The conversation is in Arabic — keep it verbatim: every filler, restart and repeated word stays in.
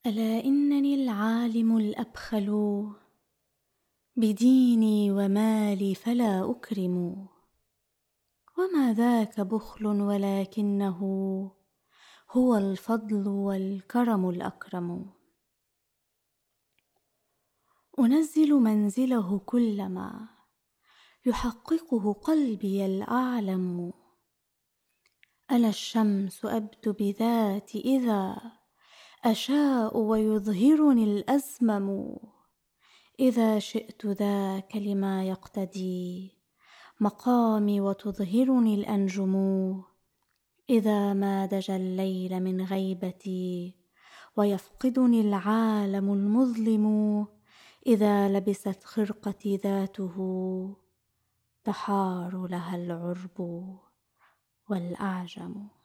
ألا إنني العالم الأبخل، بديني ومالي فلا أكرم. وما ذاك بخل ولكنه هو الفضل والكرم الأكرم. أنزل منزله كلما يحققه قلبي الأعلم. أنا الشمس أبدو بذاتي إذا أشاء ويظهرني الأزمم. إذا شئت ذاك لما يقتدي مقامي وتظهرني الأنجم. إذا ما دجى الليل من غيبتي ويفقدني العالم المظلم. إذا لبست خرقتي ذاته تحار لها العرب والأعجم.